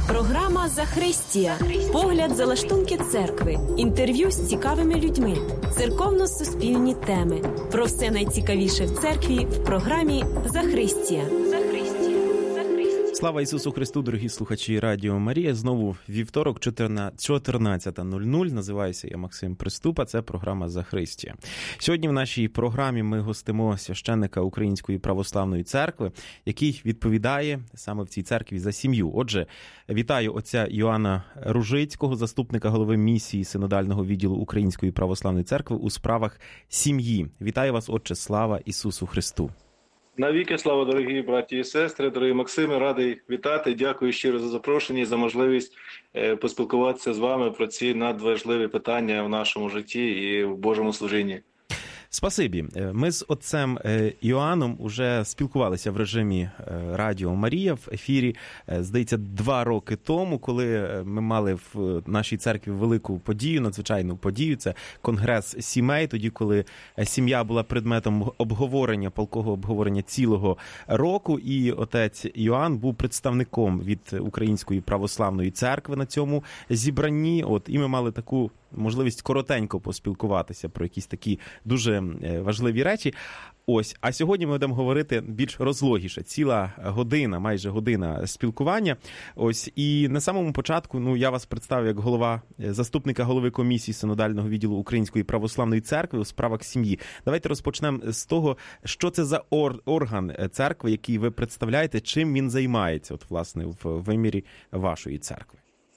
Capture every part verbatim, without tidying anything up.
Програма «Захристія». Погляд за лаштунки церкви. Інтерв'ю з цікавими людьми. Церковно-суспільні теми. Про все найцікавіше в церкві в програмі «Захристія». Слава Ісусу Христу, дорогі слухачі Радіо Марія. Знову вівторок, чотирнадцята нуль нуль. Називаюся я Максим Приступа. Це програма «Захристія». Сьогодні в нашій програмі ми гостимо священника Української православної церкви, який відповідає саме в цій церкві за сім'ю. Отже, вітаю отця Йоанна Ружицького, заступника голови місії Синодального відділу Української православної церкви у справах сім'ї. Вітаю вас, отче, слава Ісусу Христу. Навіки слава, дорогі браті і сестри, дорогі Максиме, радий вітати. Дякую щиро за запрошення і за можливість поспілкуватися з вами про ці надважливі питання в нашому житті і в Божому служінні. Спасибі. Ми з отцем Іоанном уже спілкувалися в режимі Радіо Марія в ефірі, здається, два роки тому, коли ми мали в нашій церкві велику подію, надзвичайну подію. Це конгрес сімей, тоді, коли сім'я була предметом обговорення, палкого обговорення цілого року, і отець Іоанн був представником від Української православної церкви на цьому зібранні. От, і ми мали таку можливість коротенько поспілкуватися про якісь такі дуже важливі речі. Ось, а сьогодні ми будемо говорити більш розлогіше. Ціла година, майже година спілкування. Ось, і на самому початку, ну, я вас представив як голова, заступника голови комісії Синодального відділу Української православної церкви у справах сім'ї. Давайте розпочнемо з того, що це за ор- орган церкви, який ви представляєте, чим він займається, от, власне, в вимірі вашої церкви.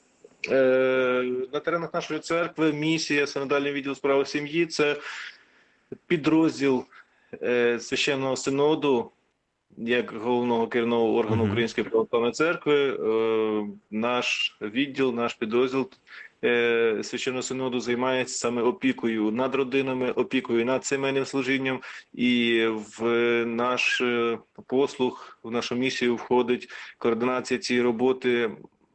На теренах нашої церкви місія Синодального відділу справ сім'ї – це підрозділ священного синоду, як головного керівного органу Української православної церкви. Наш відділ, наш підрозділ священного синоду займається саме опікою над родинами, опікою над сімейним служінням, і в наш послуг, в нашу місію входить координація цієї роботи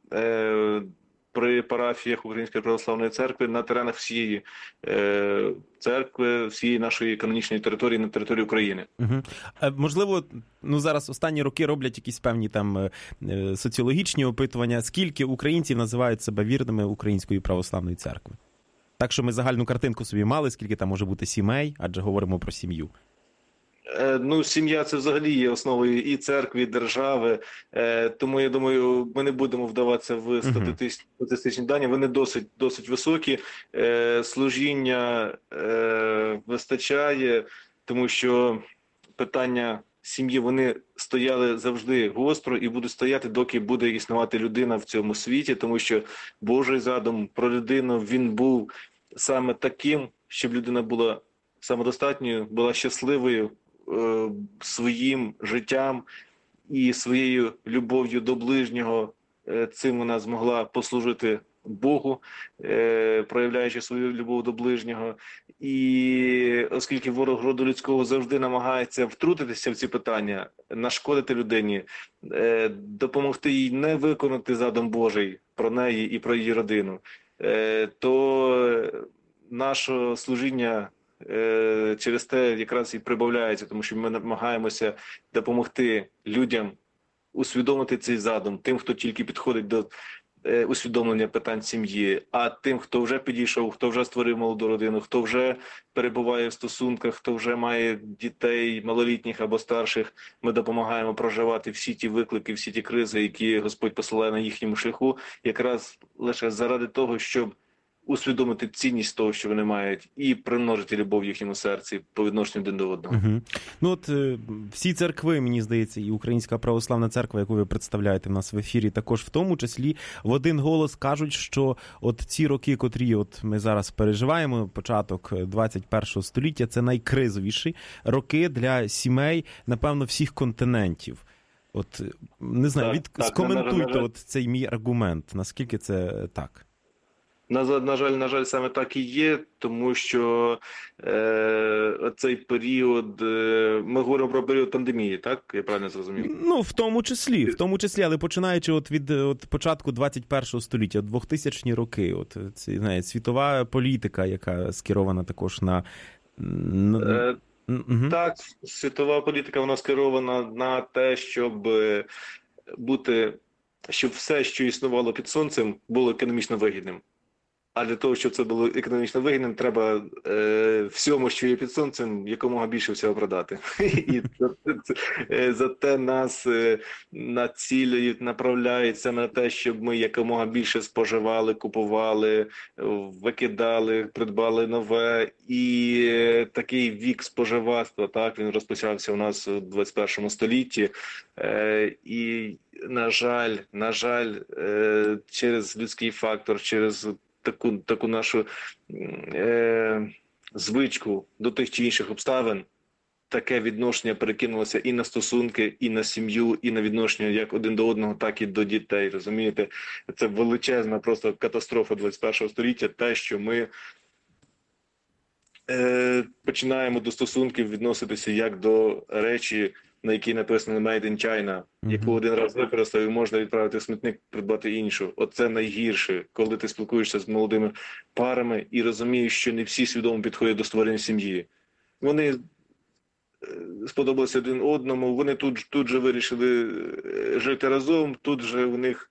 при парафіях Української православної церкви на теренах всієї е, церкви, всієї нашої канонічної території, на території України. Угу. А, можливо, ну зараз останні роки роблять якісь певні там е, соціологічні опитування. Скільки українців називають себе вірними Української православної церкви? Так, що ми загальну картинку собі мали, скільки там може бути сімей, адже говоримо про сім'ю. Ну, сім'я – це взагалі є основою і церкви, і держави, тому, я думаю, ми не будемо вдаватися в статистичні дані, вони досить, досить високі, служіння вистачає, тому що питання сім'ї, вони стояли завжди гостро і будуть стояти, доки буде існувати людина в цьому світі, тому що Божий задум про людину, він був саме таким, щоб людина була самодостатньою, була щасливою своїм життям і своєю любов'ю до ближнього. Цим вона змогла послужити Богу, проявляючи свою любов до ближнього. І оскільки ворог роду людського завжди намагається втрутитися в ці питання, нашкодити людині, допомогти їй не виконати задум Божий про неї і про її родину, то наше служіння через те якраз і прибавляється, тому що ми намагаємося допомогти людям усвідомити цей задум, тим, хто тільки підходить до усвідомлення питань сім'ї, а тим, хто вже підійшов, хто вже створив молоду родину, хто вже перебуває в стосунках, хто вже має дітей малолітніх або старших, ми допомагаємо проживати всі ті виклики, всі ті кризи, які Господь посилає на їхньому шляху, якраз лише заради того, щоб усвідомити цінність того, що вони мають, і примножити любов в їхньому серці по відношенню один до одного. Угу. Ну от всі церкви, мені здається, і Українська православна церква, яку ви представляєте в нас в ефірі, також в тому числі в один голос кажуть, що от ці роки, котрі от ми зараз переживаємо, початок двадцять першого століття, це найкризовіші роки для сімей, напевно, всіх континентів. От, не знаю, так, від... так, скоментуйте на, от цей мій аргумент, наскільки це так? На, на жаль, на жаль, саме так і є, тому що е, цей період, е, ми говоримо про період пандемії, так? Я правильно зрозумів? Ну, в тому числі, в тому числі, але починаючи от від от початку двадцять першого століття, двохтисячні роки, от ці, знає, світова політика, яка скерована також на... на... Е, угу. Так, світова політика, вона скерована на те, щоб бути щоб все, що існувало під сонцем, було економічно вигідним. А для того, щоб це було економічно вигідним, треба е, всьому, що є під сонцем, якомога більше всього продати. І зате нас е, націлюють, направляють саме на те, щоб ми якомога більше споживали, купували, викидали, придбали нове. І е, такий вік споживацтва, так, він розпочався у нас у двадцять першому столітті. Е, і, на жаль, на жаль, е, через людський фактор, через таку, таку нашу е, звичку до тих чи інших обставин, таке відношення перекинулося і на стосунки, і на сім'ю, і на відношення як один до одного, так і до дітей. Розумієте? Це величезна просто катастрофа двадцять першого століття, те, що ми е, починаємо до стосунків відноситися як до речі, на якій написано «Made in China», mm-hmm. яку один раз використав і можна відправити в смітник, придбати іншу. Оце найгірше, коли ти спілкуєшся з молодими парами і розумієш, що не всі свідомо підходять до створення сім'ї. Вони сподобалися один одному, вони тут, тут же вирішили жити разом, тут же у них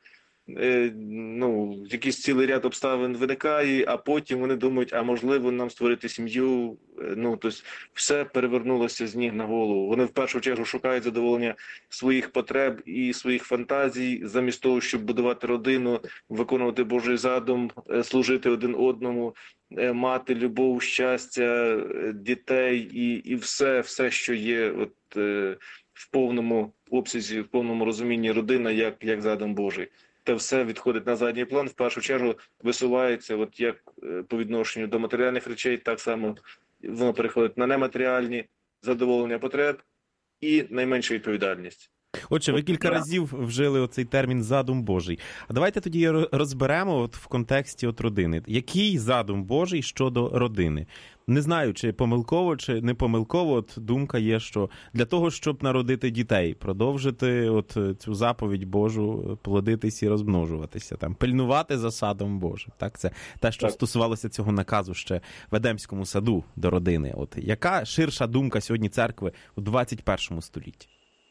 ну, якийсь цілий ряд обставин виникає, а потім вони думають, а можливо нам створити сім'ю. Ну, тобто все перевернулося з ніг на голову. Вони в першу чергу шукають задоволення своїх потреб і своїх фантазій, замість того, щоб будувати родину, виконувати Божий задум, служити один одному, мати любов, щастя, дітей і, і все, все, що є от, в повному обсязі, в повному розумінні родина, як, як задум Божий. Те все відходить на задній план, в першу чергу висувається, от як по відношенню до матеріальних речей, так само воно переходить на нематеріальні, задоволення потреб і найменша відповідальність. Отже, ви кілька разів вжили оцей термін «задум Божий». А давайте тоді розберемо от в контексті от родини. Який задум Божий щодо родини? Не знаю, чи помилково, чи не помилково, от думка є, що для того, щоб народити дітей, продовжити от цю заповідь Божу, плодитись і розмножуватися, там, пильнувати за садом Божим. Так, це те, що так стосувалося цього наказу ще в Едемському саду до родини. От яка ширша думка сьогодні церкви у двадцять першому столітті?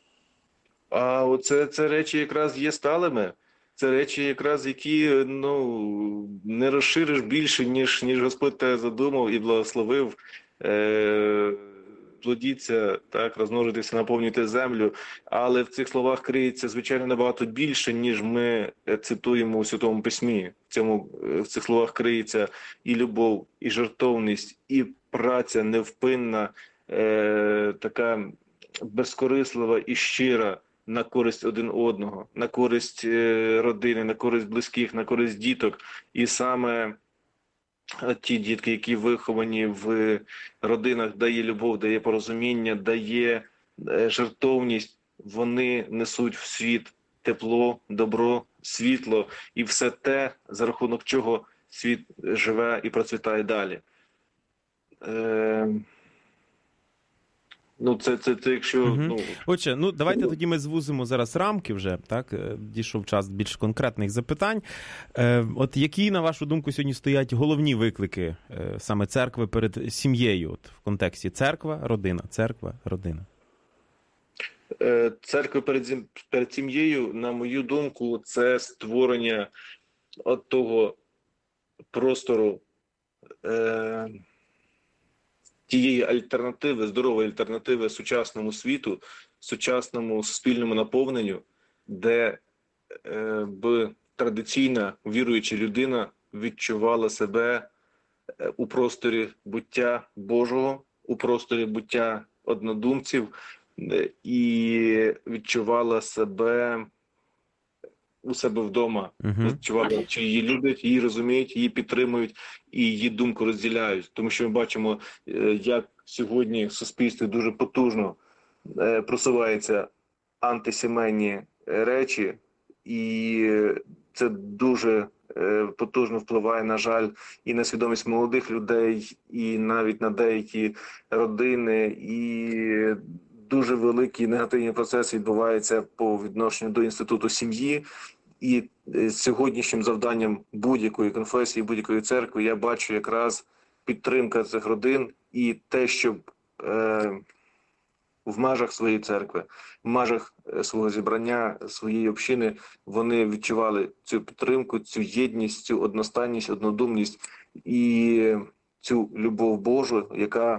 А оце це речі якраз є сталими. Це речі якраз, які ну, не розшириш більше, ніж, ніж Господь те задумав і благословив. Е, плодіться, так, розмножитися, наповнюйте землю. Але в цих словах криється, звичайно, набагато більше, ніж ми цитуємо у Святому Письмі. В, цьому, в цих словах криється і любов, і жертовність, і праця невпинна, е, така безкорислива і щира, на користь один одного, на користь родини, на користь близьких, на користь діток. І саме ті дітки, які виховані в родинах, де є любов, де є порозуміння, де є жертовність, вони несуть в світ тепло, добро, світло і все те, за рахунок чого світ живе і процвітає далі. Е... Ну, це, це, це якщо... Угу. Ну... Отже, ну, давайте тоді ми звузимо зараз рамки вже, так? Дійшов час більш конкретних запитань. Е, от які, на вашу думку, сьогодні стоять головні виклики е, саме церкви перед сім'єю, от в контексті церква, родина, церква, родина? Е, церква перед, перед сім'єю, на мою думку, це створення от того простору, е, тієї альтернативи, здорової альтернативи сучасному світу, сучасному суспільному наповненню, де е, б традиційна віруюча людина відчувала себе у просторі буття Божого, у просторі буття однодумців е, і відчувала себе у себе вдома, uh-huh. відчували, чи її люблять, її розуміють, її підтримують і її думку розділяють. Тому що ми бачимо, як сьогодні в суспільстві дуже потужно просуваються антисімейні речі, і це дуже потужно впливає, на жаль, і на свідомість молодих людей, і навіть на деякі родини, і дуже великі негативні процеси відбуваються по відношенню до інституту сім'ї. І сьогоднішнім завданням будь-якої конфесії, будь-якої церкви я бачу якраз підтримка цих родин і те, щоб е, в межах своєї церкви, в межах свого зібрання, своєї общини, вони відчували цю підтримку, цю єдність, цю одностайність, однодумність і цю любов Божу, яка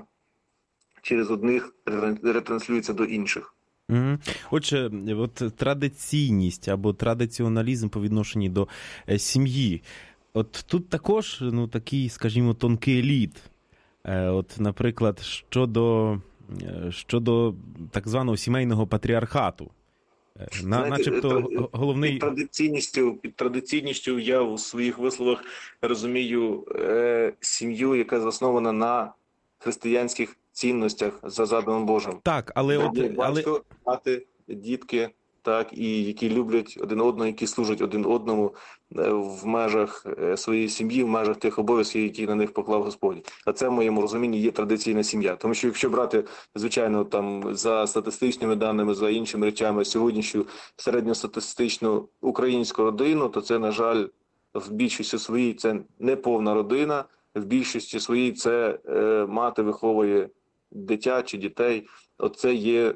через одних ретранслюється до інших. Угу. Отже, от традиційність або традиціоналізм по відношенню до сім'ї. От тут також, ну, такий, скажімо, тонкий лід. От, наприклад, щодо, щодо так званого сімейного патріархату. На, Знаєте, начебто головний... Під традиційністю, під традиційністю я у своїх висловах розумію е, сім'ю, яка заснована на християнських цінностях за задумом Божим. Так, але... От, Батько, але... мати, дітки, так, і які люблять один одного, які служать один одному в межах своєї сім'ї, в межах тих обов'язків, які на них поклав Господь. А це, в моєму розумінні, є традиційна сім'я. Тому що якщо брати, звичайно, там за статистичними даними, за іншими речами, сьогоднішню середньостатистичну українську родину, то це, на жаль, в більшості своїй це не повна родина, в більшості своїй це е, мати виховує дитя чи дітей. Оце є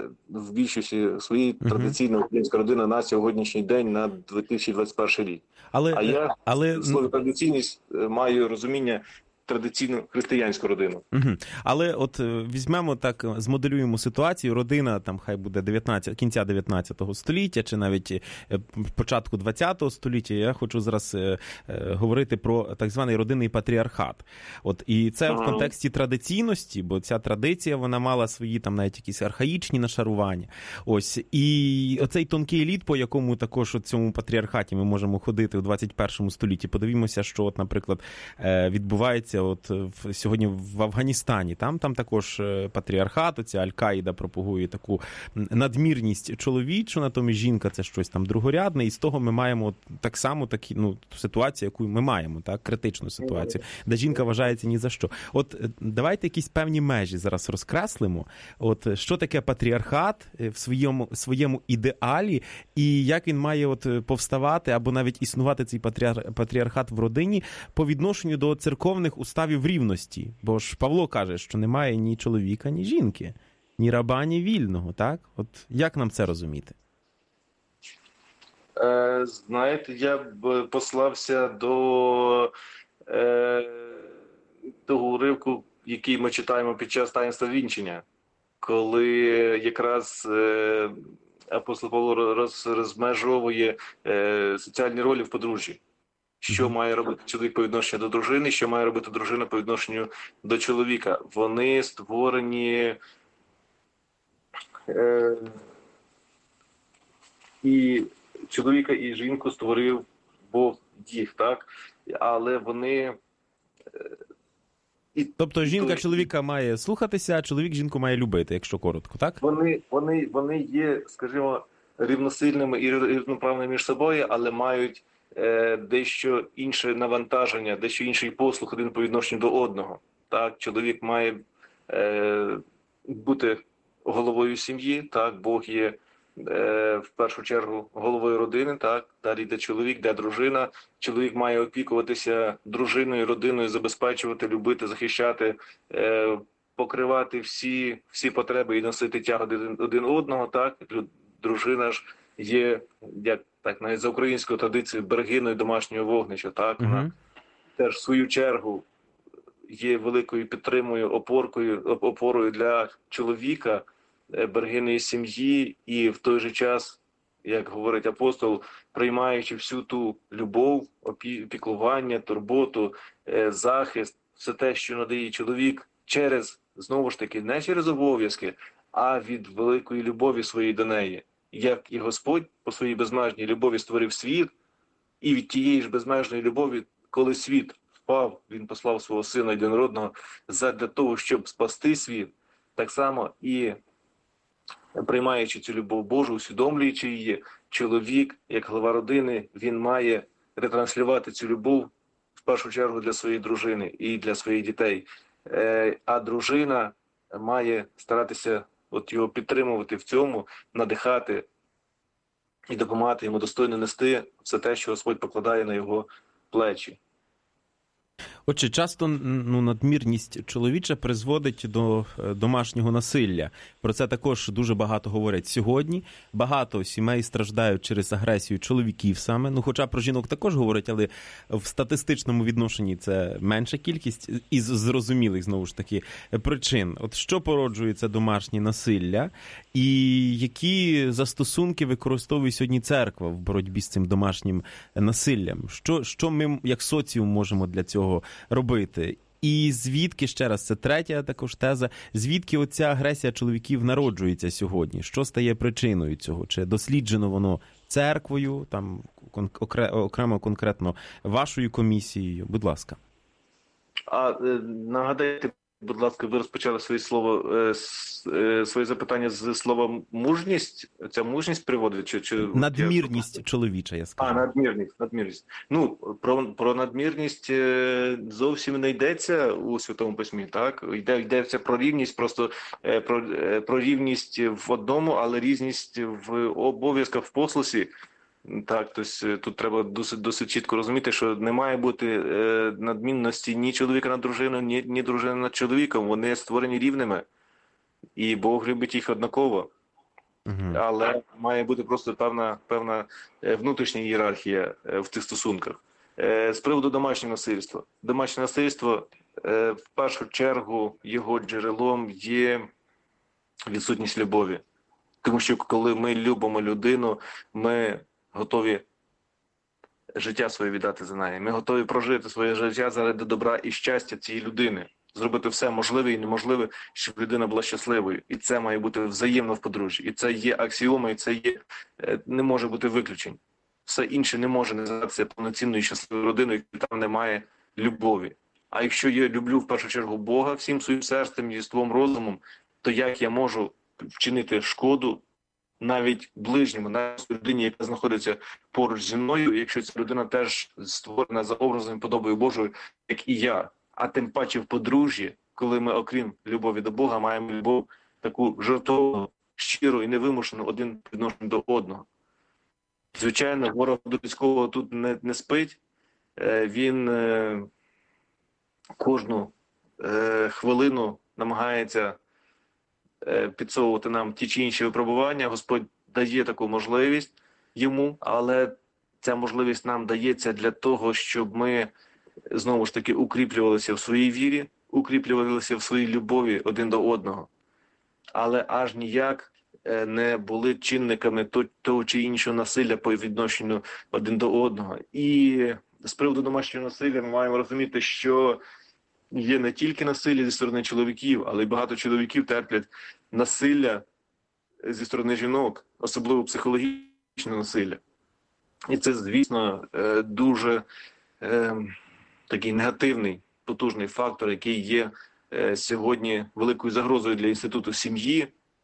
в більшості своїй традиційна українська родина на сьогоднішній день, на дві тисячі двадцять перший рік. Але, а я але... в слові традиційність маю розуміння традиційну християнську родину. Угу. Але от візьмемо так, змоделюємо ситуацію, родина, там хай буде дев'ятнадцятого, кінця дев'ятнадцятого століття, чи навіть початку двадцятого століття, я хочу зараз е, е, говорити про так званий родинний патріархат. От, і це ага. в контексті традиційності, бо ця традиція, вона мала свої там навіть якісь архаїчні нашарування. Ось, і оцей тонкий лід, по якому також у цьому патріархаті ми можемо ходити в двадцять першому столітті, подивімося, що, от, наприклад, е, відбувається от в, сьогодні в Афганістані. Там, там також патріархат, оця Аль-Каїда пропагує таку надмірність чоловічу, натомість жінка це щось там другорядне, і з того ми маємо так само такі, ну, ситуацію, яку ми маємо, так, критичну ситуацію, де жінка вважається ні за що. От давайте якісь певні межі зараз розкреслимо. От що таке патріархат в своєму, своєму ідеалі, і як він має от повставати або навіть існувати цей патріар, патріархат в родині по відношенню до церковних уставів рівності. Бо ж Павло каже, що немає ні чоловіка, ні жінки, ні раба, ні вільного, так? От як нам це розуміти? Е, знаєте, я б послався до е, того уривку, який ми читаємо під час таїнства вінчення, коли якраз е, апостол Павло роз, розмежовує е, соціальні ролі в подружжі. Що mm-hmm. має робити чоловік по відношенню до дружини, що має робити дружина по відношенню до чоловіка. Вони створені е, і чоловіка, і жінку створив Бог їх, так? Але вони... Е, і, тобто жінка то, чоловіка має слухатися, а чоловік жінку має любити, якщо коротко, так? Вони, вони, вони є, скажімо, рівносильними і рівноправними між собою, але мають дещо інше навантаження, дещо інший послуг один по відношенню до одного. Так, чоловік має е, бути головою сім'ї, так, Бог є е, в першу чергу головою родини, так, далі йде чоловік, де дружина. Чоловік має опікуватися дружиною, родиною, забезпечувати, любити, захищати, е, покривати всі, всі потреби і носити тягу один, один одного, так. Дружина ж є, як так, навіть за українською традицією, берегиною домашнього вогнища, так, вона uh-huh. теж в свою чергу є великою підтримкою, опоркою, опорою для чоловіка, берегиною сім'ї, і в той же час, як говорить апостол, приймаючи всю ту любов, опікування, турботу, захист, все те, що надає чоловік через, знову ж таки, не через обов'язки, а від великої любові своєї до неї. Як і Господь по своїй безмежній любові створив світ, і від тієї ж безмежної любові, коли світ впав, він послав свого Сина єдинородного задля того, щоб спасти світ, так само і приймаючи цю любов Божу, усвідомлюючи її, чоловік, як глава родини, він має ретранслювати цю любов в першу чергу для своєї дружини і для своїх дітей. А дружина має старатися от його підтримувати в цьому, надихати і допомагати йому достойно нести все те, що Господь покладає на його плечі. Отже, часто ну, надмірність чоловіча призводить до домашнього насилля. Про це також дуже багато говорять сьогодні. Багато сімей страждають через агресію чоловіків саме. Ну, хоча про жінок також говорять, але в статистичному відношенні це менша кількість із зрозумілих, знову ж таки, причин. От що породжує це домашнє насилля і які застосунки використовує сьогодні церква в боротьбі з цим домашнім насиллям? Що, що ми, як соціум, можемо для цього робити? І звідки, ще раз, це третя також теза, звідки оця агресія чоловіків народжується сьогодні? Що стає причиною цього? Чи досліджено воно церквою, там окремо конкретно вашою комісією? Будь ласка. А нагадайте, будь ласка, ви розпочали своє слово, своє запитання з слова мужність? Ця мужність приводить? Чи, чи... Надмірність чоловіча, я скажу. А, надмірність, надмірність. Ну, про, про надмірність зовсім не йдеться у Святому Письмі, так? Йде, йдеться про рівність, просто про, про рівність в одному, але різність в обов'язках в послусі. Так, тобто тут треба досить, досить чітко розуміти, що не має бути е, надмінності ні чоловіка над дружиною, ні, ні дружини над чоловіком. Вони створені рівними, і Бог любить їх однаково. Uh-huh. Але має бути просто певна, певна внутрішня ієрархія в цих стосунках. Е, з приводу домашнього насильства. Домашнє насильство, е, в першу чергу, його джерелом є відсутність любові. Тому що коли ми любимо людину, ми готові життя своє віддати за неї. Ми готові прожити своє життя заради добра і щастя цієї людини. Зробити все можливе і неможливе, щоб людина була щасливою. І це має бути взаємно в подружжі. І це є аксіома, і це є, не може бути виключень. Все інше не може називатися повноцінною щасливою родиною, якщо там немає любові. А якщо я люблю в першу чергу Бога всім своїм серцем, єством, розумом, то як я можу вчинити шкоду навіть ближньому, навіть людині, яка знаходиться поруч зі мною, якщо ця людина теж створена за образом і подобою Божою, як і я. А тим паче в подружжі, коли ми, окрім любові до Бога, маємо любов таку жертовну, щиру і невимушену один по відношенню до одного. Звичайно, ворог до людського тут не, не спить. Він е, кожну е, хвилину намагається підсовувати нам ті чи інші випробування. Господь дає таку можливість йому, але ця можливість нам дається для того, щоб ми, знову ж таки, укріплювалися в своїй вірі, укріплювалися в своїй любові один до одного, але аж ніяк не були чинниками того чи іншого насилля по відношенню один до одного. І з приводу домашнього насилля ми маємо розуміти, що є не тільки насилля зі сторони чоловіків, але й багато чоловіків терплять насилля зі сторони жінок, особливо психологічне насилля. І це, звісно, дуже е, такий негативний, потужний фактор, який є е, сьогодні великою загрозою для інституту сім'ї.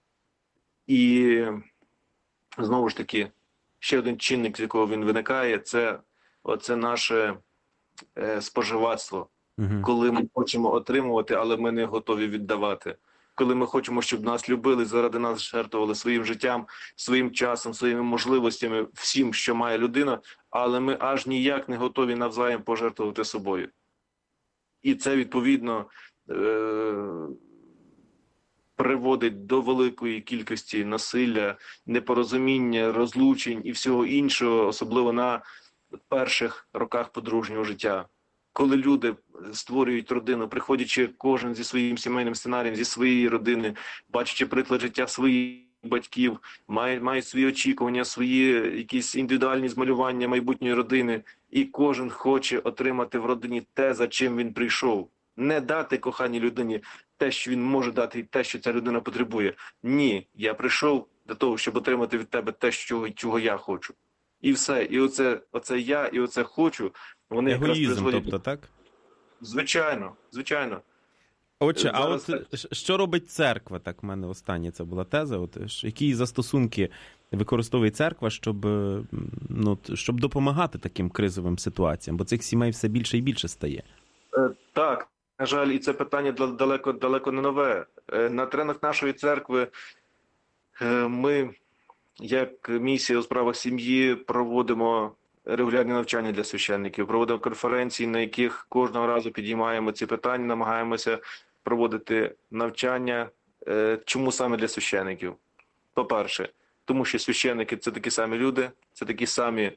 І, знову ж таки, ще один чинник, з якого він виникає, це оце наше е, споживацтво. Uh-huh. Коли ми хочемо отримувати, але ми не готові віддавати. Коли ми хочемо, щоб нас любили, заради нас жертвували своїм життям, своїм часом, своїми можливостями, всім, що має людина, але ми аж ніяк не готові навзаєм пожертвувати собою. І це, відповідно, е- приводить до великої кількості насилля, непорозуміння, розлучень і всього іншого, особливо на перших роках подружнього життя. Коли люди створюють родину, приходячи кожен зі своїм сімейним сценарієм, зі своєї родини, бачачи приклад життя своїх батьків, мають, мають свої очікування, свої якісь індивідуальні змалювання майбутньої родини, і кожен хоче отримати в родині те, за чим він прийшов. Не дати коханій людині те, що він може дати, і те, що ця людина потребує. Ні, я прийшов для того, щоб отримати від тебе те, чого, чого я хочу. І все. І оце, оце я, і оце хочу. Вони егоїзм, тобто, так? Звичайно, звичайно. Отже, а от що робить церква? Так, в мене остання це була теза. От, які застосунки використовує церква, щоб, ну, щоб допомагати таким кризовим ситуаціям? Бо цих сімей все більше і більше стає. Так, на жаль, і це питання далеко, далеко не нове. На теренах нашої церкви ми, як місія у справах сім'ї, проводимо регулярні навчання для священників, проводимо конференції, на яких кожного разу підіймаємо ці питання, намагаємося проводити навчання. Чому саме для священників? По-перше, тому що священники – це такі самі люди, це такі самі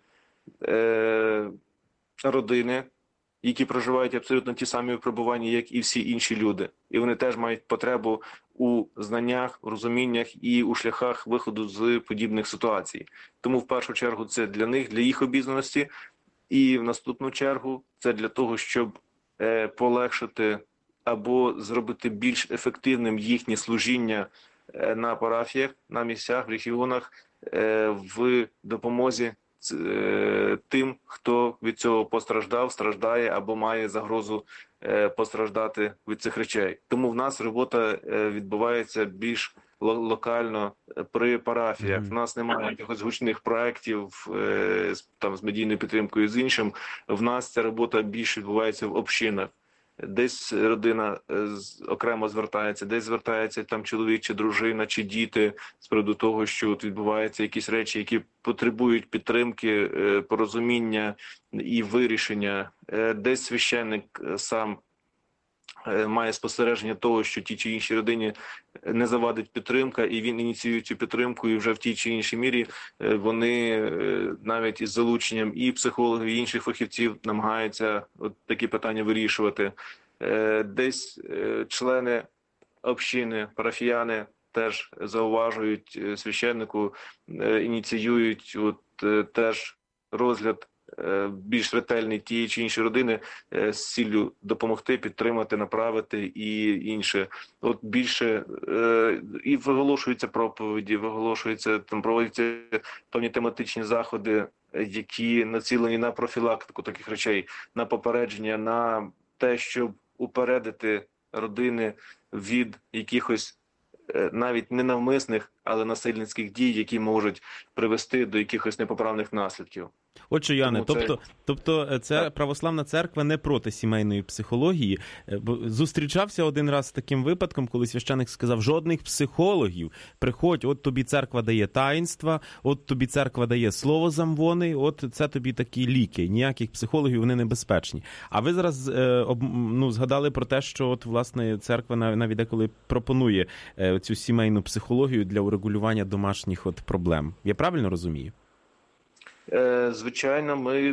е, родини, які проживають абсолютно ті самі випробування, як і всі інші люди. І вони теж мають потребу у знаннях, у розуміннях і у шляхах виходу з подібних ситуацій. Тому в першу чергу це для них, для їх обізнаності, і в наступну чергу це для того, щоб е, полегшити або зробити більш ефективним їхнє служіння е, на парафіях, на місцях, в регіонах, е, в допомозі тим, хто від цього постраждав, страждає або має загрозу постраждати від цих речей. Тому в нас робота відбувається більш локально при парафіях. В нас немає якихось гучних проєктів там з медійною підтримкою, з іншим. В нас ця робота більш відбувається в общинах. Десь родина окремо звертається, десь звертається там чоловік чи дружина, чи діти з приводу того, що от відбуваються якісь речі, які потребують підтримки, порозуміння і вирішення. Десь священник сам має спостереження того, що тій чи іншій родині не завадить підтримка, і він ініціює цю підтримку, і вже в тій чи іншій мірі вони навіть із залученням і психологів, і інших фахівців намагаються от такі питання вирішувати. Десь члени общини, парафіяни теж зауважують священнику, ініціюють от теж розгляд більш ретельний тієї чи іншої родини з ціллю допомогти, підтримати, направити і інше. От більше і виголошуються проповіді, виголошуються, там проводяться певні тематичні заходи, які націлені на профілактику таких речей, на попередження, на те, щоб упередити родини від якихось навіть ненавмисних, але насильницьких дій, які можуть привести до якихось непоправних наслідків. Отже, Йоанне, тобто, це... тобто ця православна церква не проти сімейної психології. Зустрічався один раз з таким випадком, коли священик сказав: жодних психологів, приходь, от тобі церква дає таїнства, от тобі церква дає слово замвони, от це тобі такі ліки, ніяких психологів, вони небезпечні. А ви зараз ну, згадали про те, що от, власне, церква навіть деколи пропонує цю сімейну психологію для урегулювання домашніх от проблем. Я правильно розумію? Звичайно, ми,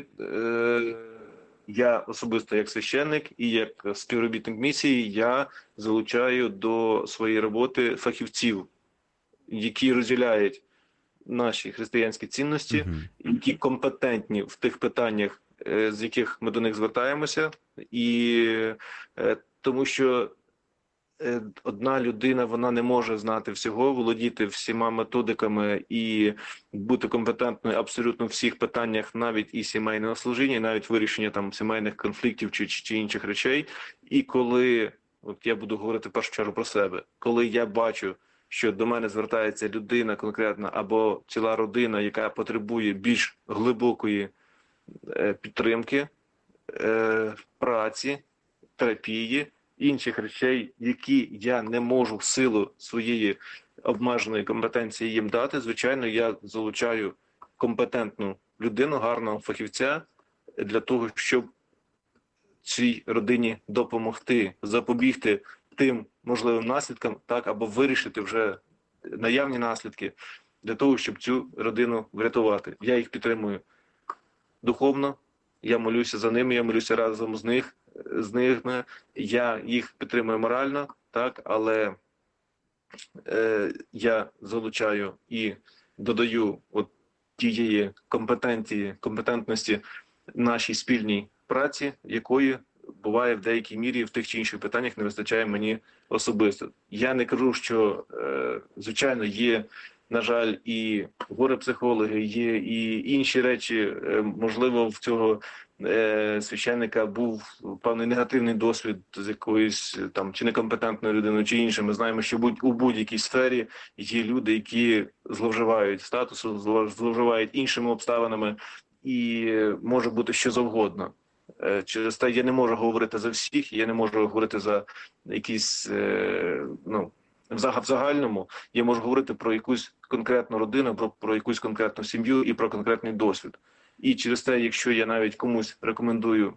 я особисто як священник і як співробітник місії, я залучаю до своєї роботи фахівців, які розділяють наші християнські цінності, uh-huh. які компетентні в тих питаннях, з яких ми до них звертаємося, і тому що одна людина, вона не може знати всього, володіти всіма методиками і бути компетентною абсолютно в всіх питаннях, навіть і сімейного служіння, і навіть вирішення там сімейних конфліктів чи, чи інших речей. І коли, от я буду говорити в першу чергу про себе, коли я бачу, що до мене звертається людина конкретна або ціла родина, яка потребує більш глибокої підтримки, праці, терапії, інших речей, які я не можу в силу своєї обмеженої компетенції їм дати, звичайно, я залучаю компетентну людину, гарного фахівця для того, щоб цій родині допомогти, запобігти тим можливим наслідкам, так, або вирішити вже наявні наслідки для того, щоб цю родину врятувати. Я їх підтримую духовно, я молюся за ними, я молюся разом з них, з ними, я їх підтримую морально, так, але е, я залучаю і додаю от тієї компетенції, компетентності нашій спільній праці, якої буває в деякій мірі в тих чи інших питаннях не вистачає мені особисто. Я не кажу, що, е, звичайно, є, на жаль, і горе-психологи, є і інші речі. Е, можливо, в цього е, священника був певний негативний досвід з якоюсь там чи некомпетентною людиною, чи іншим. Ми знаємо, що будь, у будь-якій сфері є люди, які зловживають статусом, зловживають іншими обставинами, і може бути що завгодно. Через те я не можу говорити за всіх, я не можу говорити за якісь, ну, в загальному. Я можу говорити про якусь конкретну родину, про, про якусь конкретну сім'ю і про конкретний досвід. І через те, якщо я навіть комусь рекомендую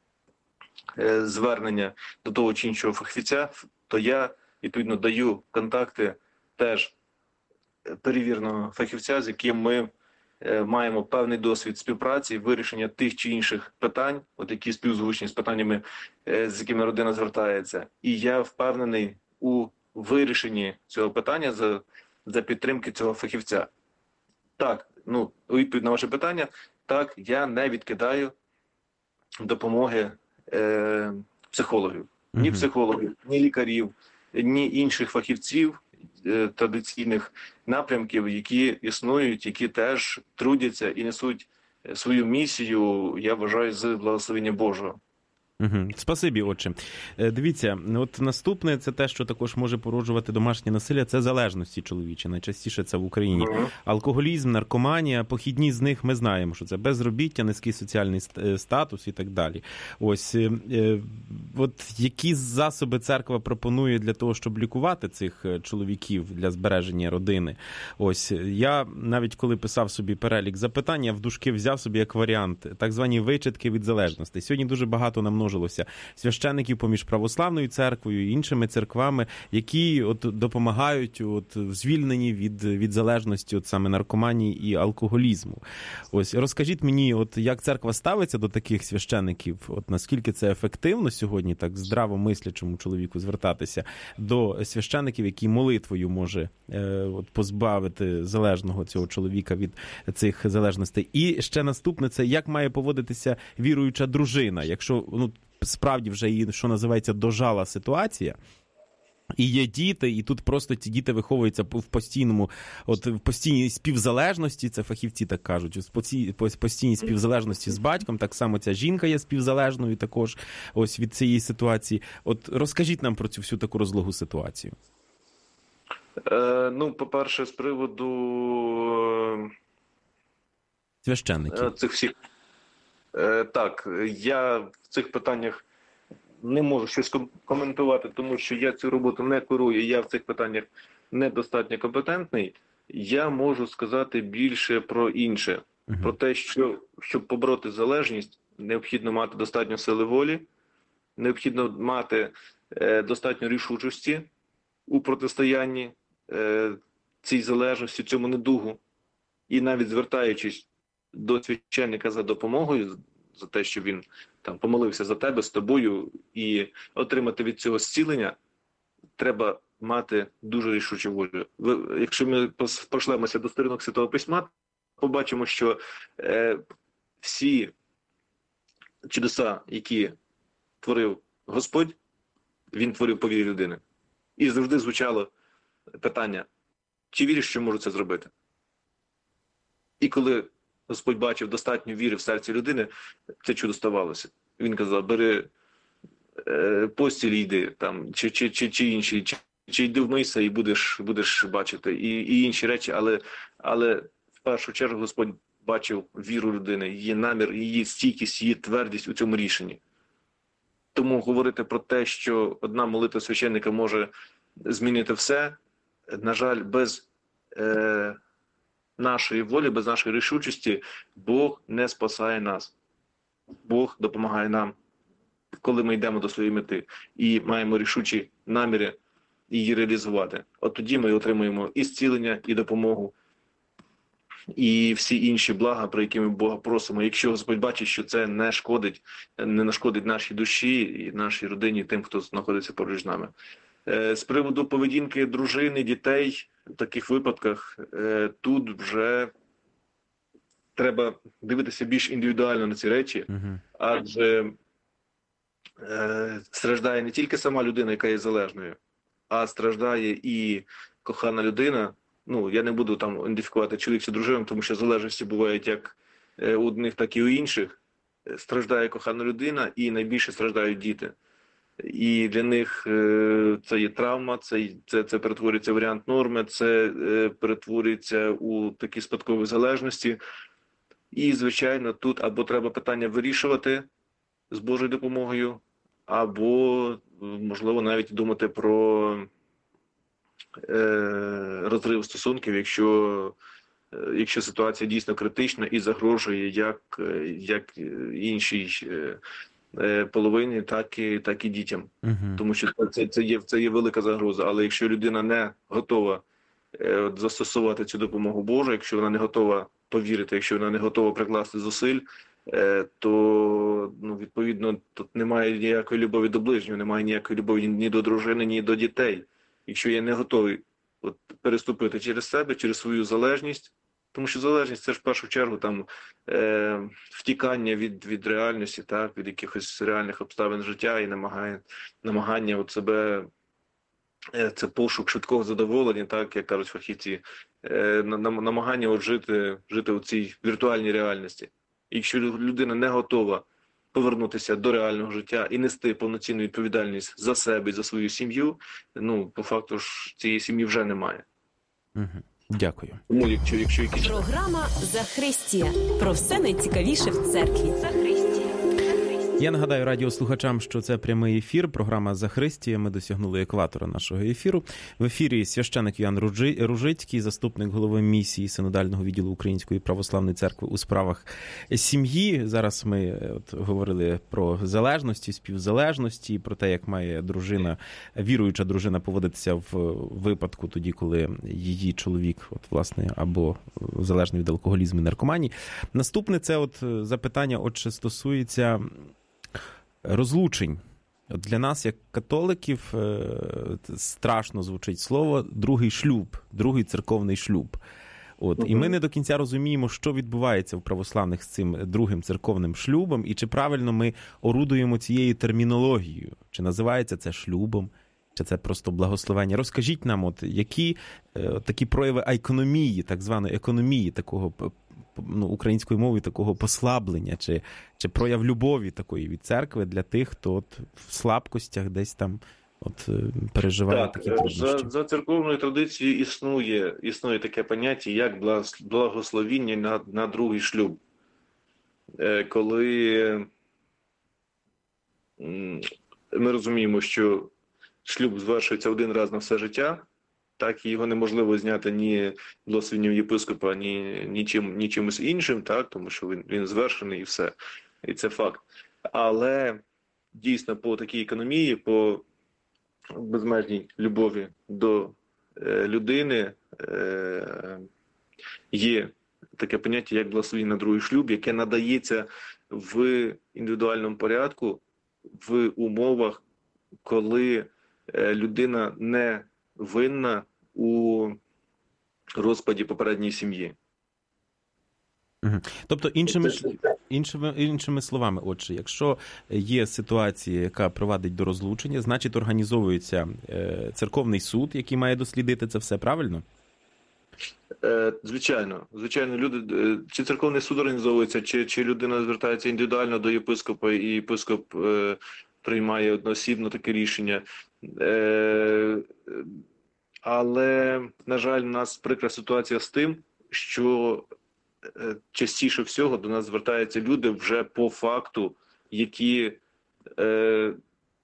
звернення до того чи іншого фахівця, то я, відповідно, даю контакти теж перевіреного фахівця, з яким ми маємо певний досвід співпраці, вирішення тих чи інших питань, от які співзвучні з питаннями, з якими родина звертається. І я впевнений у вирішенні цього питання за, за підтримки цього фахівця. Так, ну, у відповідь на ваше питання, так, я не відкидаю допомоги е, психологів. Ні психологів, ні лікарів, ні інших фахівців е, традиційних напрямків, які існують, які теж трудяться і несуть свою місію, я вважаю, з благословення Божого. Угу. Спасибі, отче. Дивіться, от наступне, це те, що також може породжувати домашнє насилля, це залежності чоловічі. Найчастіше це в Україні. Uh-huh. Алкоголізм, наркоманія, похідні з них ми знаємо, що це безробіття, низький соціальний статус і так далі. Ось, от які засоби церква пропонує для того, щоб лікувати цих чоловіків для збереження родини? Ось, я навіть коли писав собі перелік запитань, я в дужки взяв собі як варіант так звані вичитки від залежності. Сьогодні дуже багато намножилося священиків поміж православною церквою і іншими церквами, які от допомагають от в звільненні від, від залежності от саме наркоманії і алкоголізму. Ось розкажіть мені, от як церква ставиться до таких священиків, от наскільки це ефективно сьогодні, так здраво мислячому чоловіку звертатися до священиків, які молитвою може е, от, позбавити залежного цього чоловіка від цих залежностей. І ще наступне, це як має поводитися віруюча дружина, якщо ну, справді вже її, що називається, дожала ситуація, і є діти, і тут просто ці діти виховуються в постійному, от в постійній співзалежності, це фахівці так кажуть, в постійній співзалежності з батьком, так само ця жінка є співзалежною також ось від цієї ситуації. От розкажіть нам про цю всю таку розлогу ситуацію. Е, ну, по-перше, з приводу священників. Цих всіх. Е, так, я в цих питаннях не можу щось коментувати, тому що я цю роботу не курую, я в цих питаннях недостатньо компетентний. Я можу сказати більше про інше. Uh-huh. Про те, що щоб побороти залежність, необхідно мати достатньо сили волі, необхідно мати е, достатньо рішучості у протистоянні е, цій залежності, цьому недугу. І навіть звертаючись до священника за допомогою, за те, що він там помолився за тебе, з тобою, і отримати від цього зцілення, треба мати дуже рішучу волю. Якщо ми пошлемося до сторінок Святого Письма, побачимо, що е, всі чудеса, які творив Господь, він творив по вірі людини. І завжди звучало питання, чи віриш, що можу це зробити? І коли Господь бачив достатньо віри в серці людини, це чудо ставалося. Він казав, бери е, постіль і йди, там, чи, чи, чи, чи інші, чи, чи йди вмийся і будеш, будеш бачити, і, і інші речі. Але, але в першу чергу Господь бачив віру людини, її намір, її стійкість, її твердість у цьому рішенні. Тому говорити про те, що одна молитва священника може змінити все, на жаль, без е, нашої волі, без нашої рішучості, Бог не спасає нас. Бог допомагає нам, коли ми йдемо до своєї мети і маємо рішучі наміри її реалізувати. От тоді ми отримуємо і зцілення, і допомогу, і всі інші блага, про які ми Бога просимо. Якщо Господь бачить, що це не шкодить, не нашкодить нашій душі і нашій родині, тим, хто знаходиться поруч з нами. З приводу поведінки дружини, дітей, в таких випадках тут вже треба дивитися більш індивідуально на ці речі, uh-huh. адже е, страждає не тільки сама людина, яка є залежною, а страждає і кохана людина. Ну, я не буду там ідентифікувати чоловік чи дружину, тому що залежності бувають як у одних, так і у інших. Страждає кохана людина і найбільше страждають діти. І для них е, це є травма, це, це, це перетворюється в варіант норми, це е, перетворюється у такі спадкові залежності. І, звичайно, тут або треба питання вирішувати з Божою допомогою, або, можливо, навіть думати про е, розрив стосунків, якщо якщо ситуація дійсно критична і загрожує як, як іншій половині, так і, так і дітям. Uh-huh. Тому що це, це, є, це є велика загроза. Але якщо людина не готова застосувати цю допомогу Божу, якщо вона не готова повірити, якщо вона не готова прикласти зусиль, то, ну, відповідно, тут немає ніякої любові до ближнього, немає ніякої любові ні до дружини, ні до дітей. Якщо я не готовий от, переступити через себе, через свою залежність, тому що залежність – це ж в першу чергу там е, втікання від, від реальності, так, від якихось реальних обставин життя і намагання, намагання от себе, е, це пошук швидкого задоволення, так, як кажуть фахівці, е, намагання от жити, жити у цій віртуальній реальності. І якщо людина не готова повернутися до реального життя і нести повноцінну відповідальність за себе і за свою сім'ю, ну, по факту ж цієї сім'ї вже немає. Угу. Дякую. Тому, якщо, якщо якісь... Програма «Захристія». Про все найцікавіше в церкві. Захристія. Я нагадаю радіослухачам, що це прямий ефір, програма «Захристія». Ми досягнули екватора нашого ефіру. В ефірі священик Йоанн Ружицький, заступник голови місії Синодального відділу Української Православної Церкви у справах сім'ї. Зараз ми от говорили про залежності, співзалежності, про те, як має дружина, віруюча дружина поводитися в випадку тоді, коли її чоловік, от, власне, або залежний від алкоголізму і наркоманії. Наступне це от запитання, от, що стосується розлучень. От для нас, як католиків, страшно звучить слово «другий шлюб», «другий церковний шлюб». От. Uh-huh. І ми не до кінця розуміємо, що відбувається в православних з цим другим церковним шлюбом, і чи правильно ми орудуємо цією термінологією. Чи називається це шлюбом, чи це просто благословення. Розкажіть нам, от, які от, такі прояви економії, так званої економії, такого, ну, українською мовою, такого послаблення, чи, чи прояв любові такої від церкви для тих, хто от в слабкостях десь там от переживає так, такі труднощі. За, за церковною традицією існує, існує таке поняття, як благословіння на, на другий шлюб. Коли ми розуміємо, що шлюб звершується один раз на все життя, так, і його неможливо зняти ні благословенням єпископа, ні, ні, чим, ні чимось іншим, так, тому що він, він звершений і все. І це факт. Але дійсно по такій економії, по безмежній любові до е, людини е, є таке поняття, як благословіння на другий шлюб, яке надається в індивідуальному порядку в умовах, коли е, людина не винна у розпаді попередньої сім'ї. Угу. Тобто, іншими, іншими, іншими словами, отже, якщо є ситуація, яка приводить до розлучення, значить організовується е, церковний суд, який має дослідити це все, правильно? Е, звичайно. Звичайно, люди, е, чи церковний суд організовується, чи, чи людина звертається індивідуально до єпископа, і єпископ е, приймає одноосібно таке рішення. Е, але, на жаль, у нас прикра ситуація з тим, що частіше всього до нас звертаються люди вже по факту, які е, е,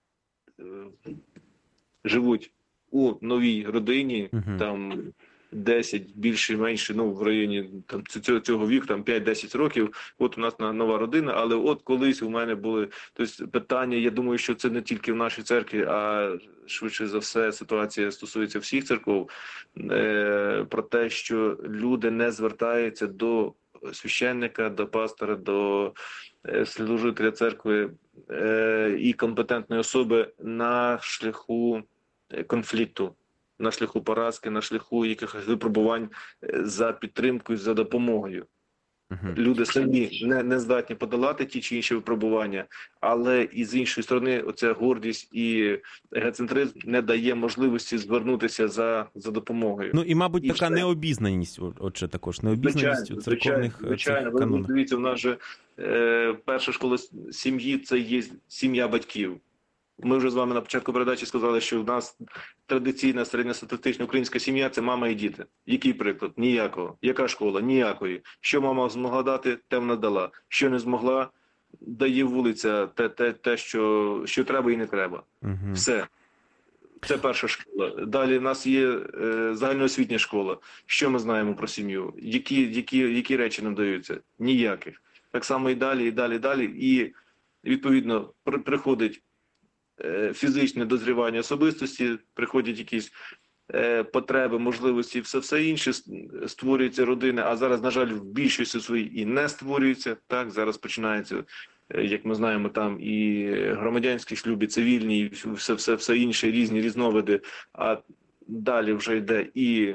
живуть у новій родині, uh-huh. там десять, більше, менше, ну, в районі там, цього, цього віку, там п'ять-десять років, от у нас нова родина, але от колись у мене були, тобто питання, я думаю, що це не тільки в нашій церкві, а швидше за все ситуація стосується всіх церков, е, про те, що люди не звертаються до священника, до пастора, до е, служителя церкви е, і компетентної особи на шляху конфлікту, на шляху поразки, на шляху якихось випробувань за підтримкою, за допомогою. Uh-huh. Люди самі не, не здатні подолати ті чи інші випробування, але і з іншої сторони оця гордість і егоцентризм не дає можливості звернутися за, за допомогою. Ну і, мабуть, і така все. необізнаність, отже, також, необізнаність звичайно, у церковних звичайно, звичайно. Ви канонах. дивіться, у нас же е, перша школа сім'ї – це є сім'я батьків. Ми вже з вами на початку передачі сказали, що в нас традиційна середньостатистична українська сім'я – це мама і діти. Який приклад? Ніякого. Яка школа? Ніякої. Що мама змогла дати, те вона дала. Що не змогла, дає вулиця те, те, те що, що треба і не треба. Угу. Все. Це перша школа. Далі в нас є е, загальноосвітня школа. Що ми знаємо про сім'ю? Які, які, які речі нам даються? Ніяких. Так само і далі, і далі, і далі. І, відповідно, при, приходить е, фізичне дозрівання особистості, приходять якісь е, потреби, можливості, все, все інше, створюються родини, а зараз, на жаль, в більшості своїй і не створюються. Так, зараз починається, як ми знаємо, там і громадянські шлюби, цивільні, і все, все, все інше, різні різновиди, а далі вже йде і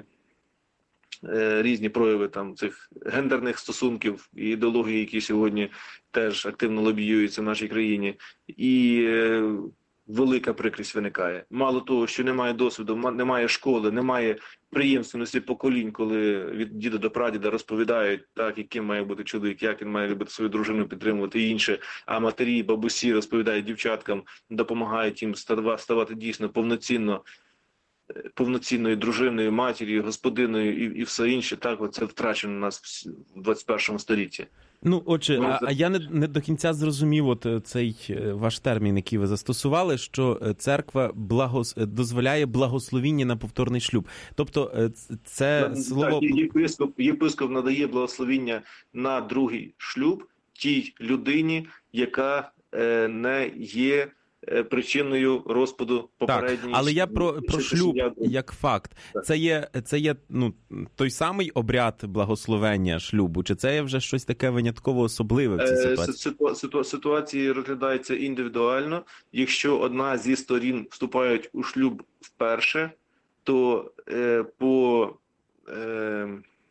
е, різні прояви там цих гендерних стосунків і ідеології, які сьогодні теж активно лобіюються в нашій країні, і е, велика прикрість виникає. Мало того, що немає досвіду, немає школи, немає преємственності поколінь, коли від діда до прадіда розповідають, так, яким має бути чоловік, як він має любити свою дружину, підтримувати і інше, а матері, бабусі розповідають дівчаткам, допомагають їм ставати дійсно повноцінно, повноцінною дружиною, матір'ю, господиною і, і все інше. Так, це втрачено у нас в двадцять першому столітті. Ну, отже, а, а я не, не до кінця зрозумів от цей ваш термін, який ви застосували, що церква благос... дозволяє благословіння на повторний шлюб. Тобто це так, слово... Так, єпископ, єпископ надає благословіння на другий шлюб тій людині, яка е, не є причиною розпаду попередньої. Так, але я про, про шлюб як факт. Так. Це є, це є ну, той самий обряд благословення шлюбу, чи це є вже щось таке винятково особливе в цій ситуації? Ситу, ситу, ситуації розглядаються індивідуально. Якщо одна зі сторін вступають у шлюб вперше, то е, по е,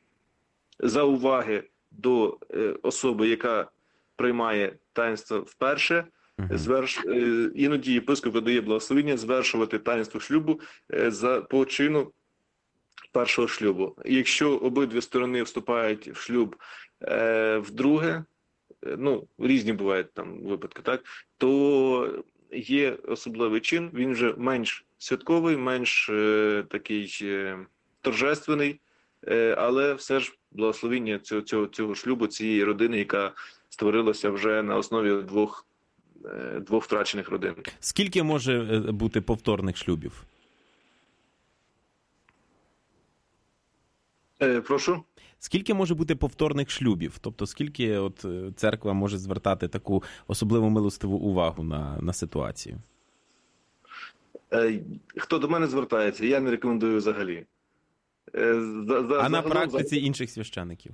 за уваги до е, особи, яка приймає таїнство вперше, Uh-huh. Зверш... іноді єпископ видає благословення звершувати таїнство шлюбу за по чину першого шлюбу. Якщо обидві сторони вступають в шлюб е, вдруге, ну, різні бувають там випадки, так, то є особливий чин, він вже менш святковий, менш е, такий е, торжественний, е, але все ж благословення цього, цього, цього шлюбу, цієї родини, яка створилася вже на основі двох двох втрачених родин. Скільки може бути повторних шлюбів? Е, прошу? Скільки може бути повторних шлюбів? Тобто, скільки от церква може звертати таку особливу милостиву увагу на, на ситуацію? Е, хто до мене звертається, я не рекомендую взагалі. Е, за, за, а на практиці за... інших священиків?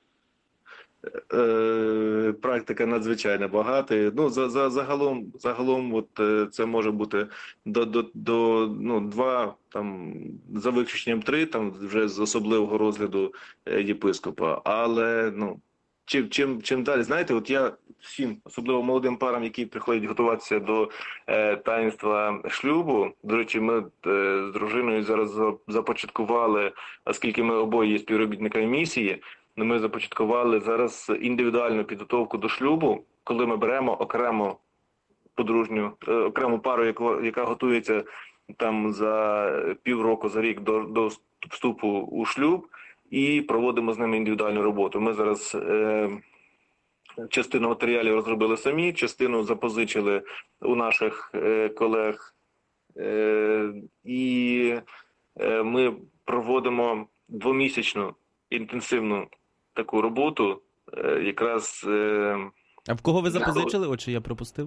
Е, практика надзвичайно багата. Ну, за, за, загалом, загалом от, це може бути до, до, до ну, два, там, за виключенням три, там, вже з особливого розгляду єпископа. Але, ну, чим, чим, чим далі, знаєте, от я всім, особливо молодим парам, які приходять готуватися до е, таїнства шлюбу, до речі, ми е, з дружиною зараз започаткували, оскільки ми обоє є співробітниками місії, ми започаткували зараз індивідуальну підготовку до шлюбу, коли ми беремо окремо подружню, окрему пару, яка готується там за півроку, за рік до, до вступу у шлюб, і проводимо з ними індивідуальну роботу. Ми зараз е, частину матеріалів розробили самі, частину запозичили у наших е, колег, е, і е, ми проводимо двомісячну інтенсивну таку роботу, якраз... А в кого ви запозичили? От, чи я пропустив?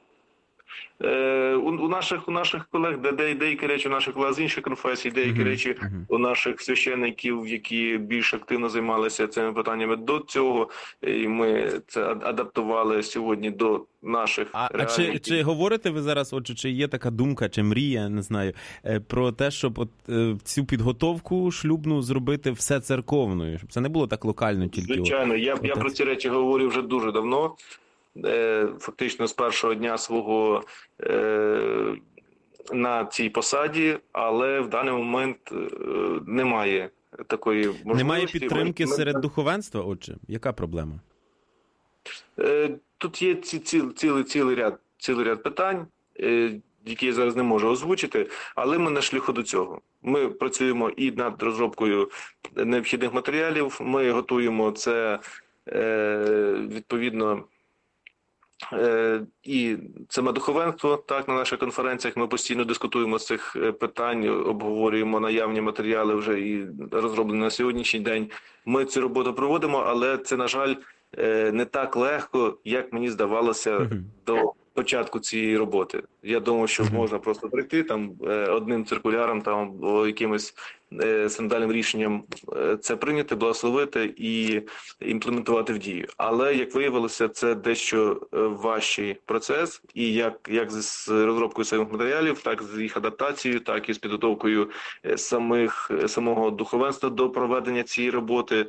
У, у наших у наших колег, де, де деякі речі у наших колег з інших конфесій, деякі uh-huh. речі uh-huh. у наших священників, які більш активно займалися цими питаннями до цього, і ми це адаптували сьогодні до наших а, реалій. А чи, чи говорите ви зараз, отже, чи є така думка, чи мрія, не знаю, про те, щоб от цю підготовку шлюбну зробити все церковною, щоб це не було так локально тільки? Звичайно, я, я про ці речі говорю вже дуже давно. Фактично з першого дня свого е, на цій посаді, але в даний момент е, немає такої можливості. Немає підтримки Ми... серед духовенства, отже? Яка проблема? Е, тут є ці, ці, цілий, цілий, ряд, цілий ряд питань, е, які я зараз не можу озвучити, але ми на шляху до цього. Ми працюємо і над розробкою необхідних матеріалів, ми готуємо це е, відповідно І саме духовенство, так, на наших конференціях ми постійно дискутуємо з цих питань, обговорюємо наявні матеріали вже і розроблені на сьогоднішній день. Ми цю роботу проводимо, але це, на жаль, не так легко, як мені здавалося mm-hmm. до початку цієї роботи. Я думав, що mm-hmm. можна просто прийти там одним циркуляром, там якимось синодальним рішенням це прийняти, благословити і імплементувати в дію. Але, як виявилося, це дещо важчий процес, і як, як з розробкою самих матеріалів, так з їх адаптацією, так і з підготовкою самих, самого духовенства до проведення цієї роботи,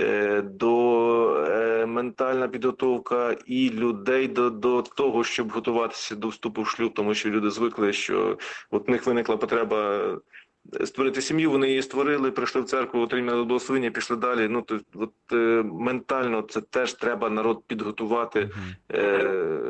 до ментальна підготовка і людей до, до того, щоб готуватися до вступу в шлюб, тому що люди звикли, що от в них виникла потреба створити сім'ю, вони її створили, прийшли в церкву, отримали благословення, пішли далі. Ну, то, от, е, ментально це теж треба народ підготувати, е,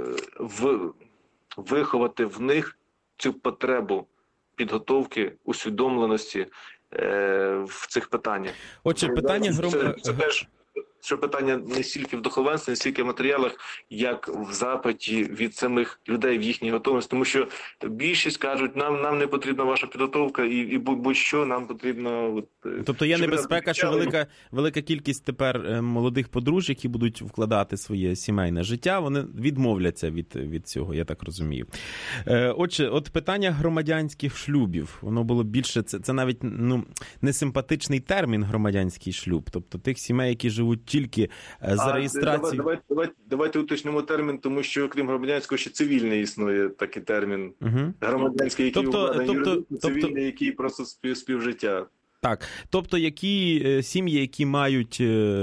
в, виховати в них цю потребу підготовки, усвідомленості е, в цих питаннях. Отже, питання гром... це, це теж що питання не стільки в духовенстві, не стільки в матеріалах, як в запиті від самих людей в їхній готовності. Тому що більшість кажуть, нам нам не потрібна ваша підготовка і, і будь-що нам потрібно... От, тобто є небезпека, що велика, велика кількість тепер молодих подружжя, які будуть вкладати своє сімейне життя, вони відмовляться від, від цього, я так розумію. Отже, от питання громадянських шлюбів, воно було більше, це, це навіть ну, не симпатичний термін громадянський шлюб, тобто тих сімей, які живуть тільки за реєстрацією. Давайте, давайте, давайте уточнимо термін, тому що крім громадянського ще цивільний існує такий термін. Угу. Громадянський, який тобто, укладений тобто, юридично, цивільний, тобто, який просто спів, співжиття. Так, тобто які сім'ї, які мають,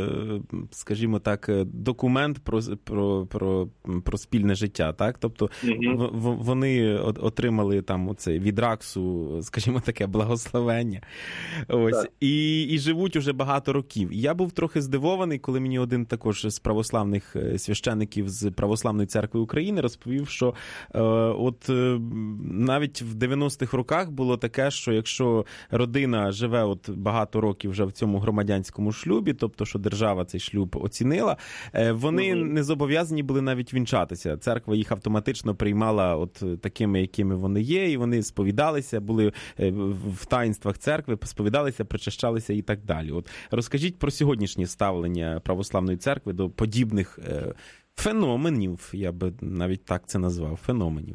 скажімо так, документ про, про, про, про спільне життя, так? Тобто угу. вони отримали там оце від РАКСу, скажімо таке, благословення. Ось. І, і живуть уже багато років. Я був трохи здивований, коли мені один також з православних священиків з Православної церкви України розповів, що е, от навіть в дев'яностих роках було таке, що якщо родина живе от багато років вже в цьому громадянському шлюбі, тобто, що держава цей шлюб оцінила, вони mm-hmm. не зобов'язані були навіть вінчатися. Церква їх автоматично приймала от такими, якими вони є, і вони сповідалися, були в таїнствах церкви, сповідалися, причащалися і так далі. От розкажіть про сьогоднішнє ставлення Православної церкви до подібних феноменів, я би навіть так це назвав, феноменів.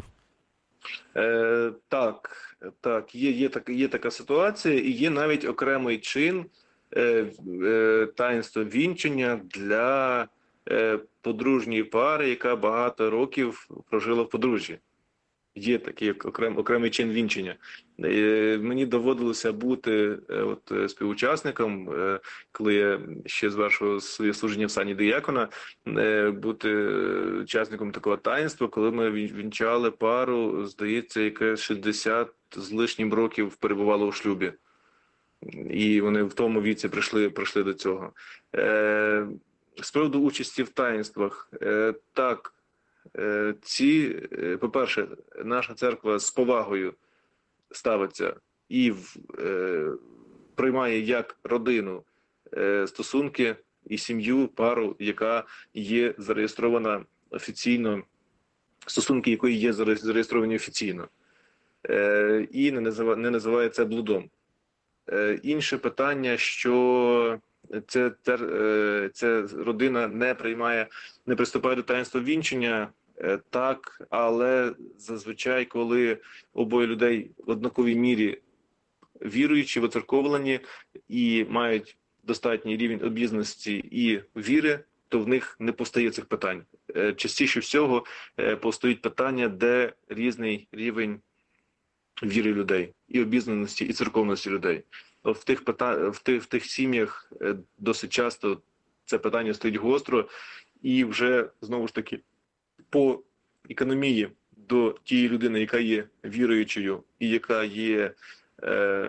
Е, так, так, є, є, так, є така ситуація, і є навіть окремий чин е, е, таїнства вінчання для е, подружньої пари, яка багато років прожила в подружжі. Є такий окрем, окремий чин вінчання. Е, мені доводилося бути е, от, співучасником, е, коли я ще звершував своє служіння в сані диякона, е, бути учасником такого таїнства, коли ми вінчали пару, здається, яке шістдесят з лишнім років перебувало у шлюбі. І вони в тому віці прийшли, прийшли до цього. Е, з приводу участі в таїнствах, е, так, ці, по-перше, наша церква з повагою ставиться і в, е, приймає як родину е, стосунки і сім'ю, пару, яка є зареєстрована офіційно, стосунки якої є зареєстровані офіційно, е, і не називає, не називає це блудом. Е, інше питання, що Це, це, це родина не приймає, не приступає до таїнства вінчання, так, але зазвичай, коли обоє людей в однаковій мірі віруючі, воцерковлені і мають достатній рівень обізнаності і віри, то в них не постає цих питань. Частіше всього постають питання, де різний рівень віри людей, і обізнаності, і церковності людей. В тих, питань, в, тих, в тих сім'ях досить часто це питання стоїть гостро, і вже, знову ж таки, по економії до тієї людини, яка є віруючою і яка є е,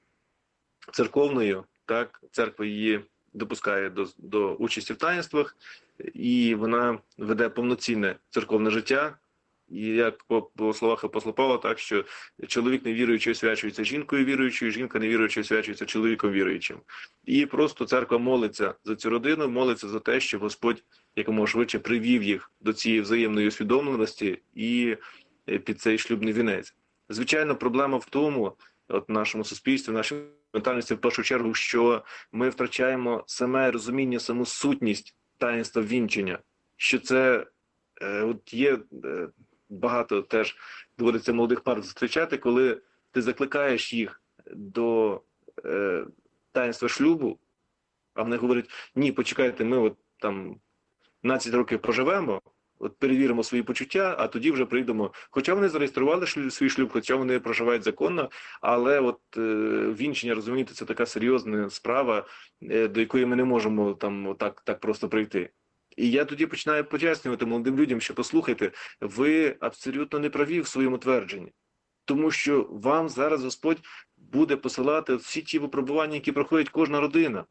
церковною, так, церква її допускає до, до участі в таїнствах, і вона веде повноцінне церковне життя. І як по, по словах апостола Павла, так, що чоловік невіруючий освячується жінкою віруючою, жінка невіруюча освячується чоловіком віруючим. І просто церква молиться за цю родину, молиться за те, щоб Господь якомога швидше привів їх до цієї взаємної усвідомленості і під цей шлюбний вінець. Звичайно, проблема в тому, от в нашому суспільстві, в нашій ментальності в першу чергу, що ми втрачаємо саме розуміння, саму сутність таїнства вінчення, що це е, от є е, багато теж доводиться молодих пар зустрічати, коли ти закликаєш їх до е, таїнства шлюбу, а вони говорять: ні, почекайте, ми от там дванадцять років проживемо, от перевіримо свої почуття, а тоді вже прийдемо. Хоча вони зареєстрували шлюб, свій шлюб, хоча вони проживають законно, але от е, вінчення, розумієте, це така серйозна справа, е, до якої ми не можемо там так, так просто прийти. І я тоді починаю пояснювати молодим людям, що послухайте, ви абсолютно не праві в своєму твердженні. Тому що вам зараз Господь буде посилати всі ті випробування, які проходить кожна родина.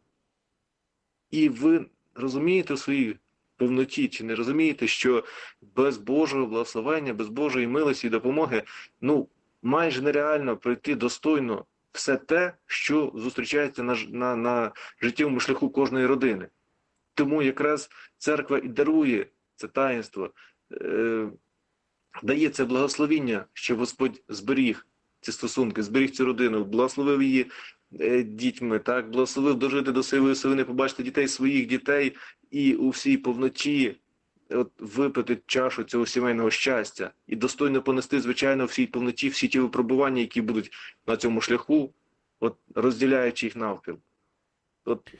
І ви розумієте у своїй повноті, чи не розумієте, що без Божого благословення, без Божої милості і допомоги, ну, майже нереально пройти достойно все те, що зустрічається на, на, на життєвому шляху кожної родини. Тому якраз церква і дарує це таїнство, е, дає це благословіння, щоб Господь зберіг ці стосунки, зберіг цю родину, благословив її е, дітьми, так, благословив дожити до сивої сивини, побачити дітей своїх дітей і у всій повноті от, випити чашу цього сімейного щастя і достойно понести, звичайно, всій повноті всі ті випробування, які будуть на цьому шляху, от, розділяючи їх навпіл. От,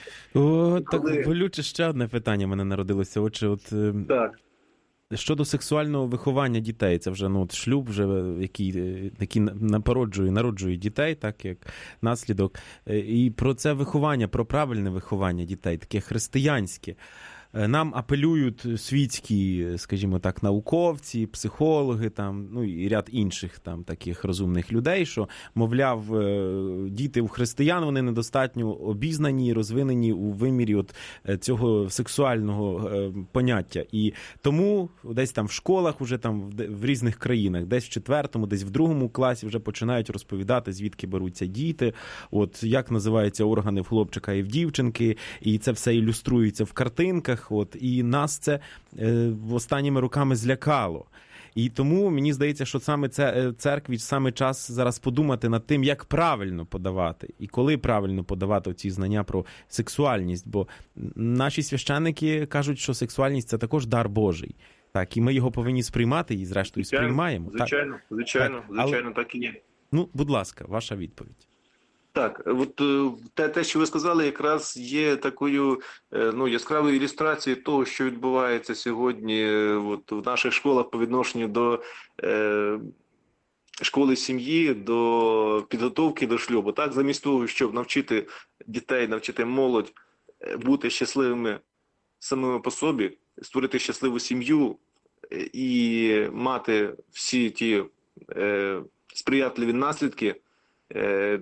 О, так коли... болюче ще одне питання в мене народилося. Отже, от, так. Щодо сексуального виховання дітей, це вже ну, от шлюб, вже, який, який напороджує, народжує дітей, так, як наслідок. І про це виховання, про правильне виховання дітей, таке християнське. Нам апелюють світські, скажімо так, науковці, психологи, там, ну і ряд інших там таких розумних людей, що, мовляв, діти у християн, вони недостатньо обізнані, розвинені у вимірі от цього сексуального поняття. І тому десь там в школах, уже там в різних країнах, десь в четвертому, десь в другому класі вже починають розповідати, звідки беруться діти, от як називаються органи в хлопчика і в дівчинки, і це все ілюструється в картинках. От, і нас це е, останніми роками злякало. І тому мені здається, що саме це церкві саме час зараз подумати над тим, як правильно подавати і коли правильно подавати ці знання про сексуальність. Бо наші священники кажуть, що сексуальність – це також дар Божий. Так, і ми його повинні сприймати і, зрештою, звичайно, сприймаємо. Звичайно, так, звичайно, так, звичайно, але... так і є. Ну, будь ласка, ваша відповідь. Так, от те, те, що ви сказали, якраз є такою ну, яскравою ілюстрацією того, що відбувається сьогодні от, в наших школах по відношенню до е, школи сім'ї, до підготовки до шлюбу. Так, замість того, щоб навчити дітей, навчити молодь бути щасливими самими по собі, створити щасливу сім'ю і мати всі ті е, сприятливі наслідки е,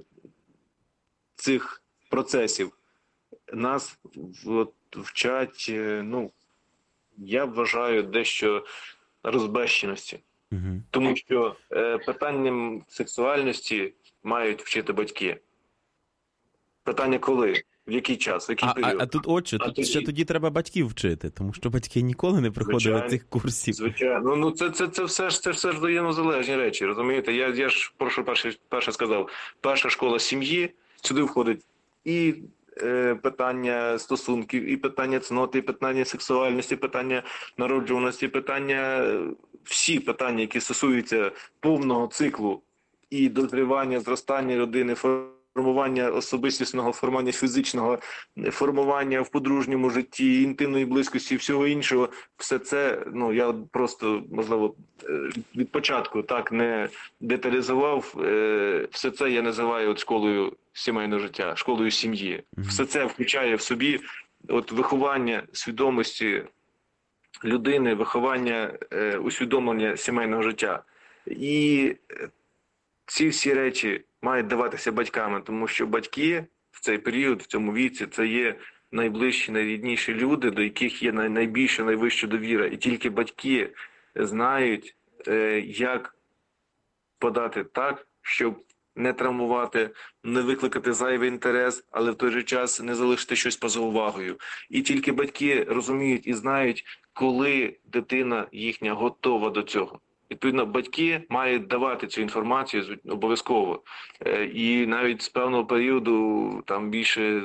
цих процесів, нас от, вчать, ну, я вважаю, дещо розбещеності. Угу. Тому що е, питанням сексуальності мають вчити батьки. Питання коли? В який час? В який а, період? А, а тут, отче, а тут тоді... ще тоді треба батьків вчити, тому що батьки ніколи не приходили звичайно, цих курсів. Звичайно. Ну, ну це, це, це, все ж, це все ж взаємозалежні речі, розумієте? Я, я ж, прошу, перше, перше сказав, перша школа сім'ї, сюди входить і е, питання стосунків, і питання цноти, і питання сексуальності, питання народжуваності, питання, всі питання, які стосуються повного циклу і дозрівання, зростання людини, формування особистісного, формування фізичного, формування в подружньому житті, інтимної близькості, всього іншого. Все це, ну, я просто, можливо, від початку так не деталізував. Все це я називаю от школою сімейного життя, школою сім'ї. Mm-hmm. Все це включає в собі от виховання свідомості людини, виховання, усвідомлення сімейного життя. І ці всі речі мають даватися батьками, тому що батьки в цей період, в цьому віці, це є найближчі, найрідніші люди, до яких є найбільша, найвища довіра. І тільки батьки знають, як подати так, щоб не травмувати, не викликати зайвий інтерес, але в той же час не залишити щось поза увагою. І тільки батьки розуміють і знають, коли дитина їхня готова до цього. Відповідно, батьки мають давати цю інформацію обов'язково. І навіть з певного періоду там більше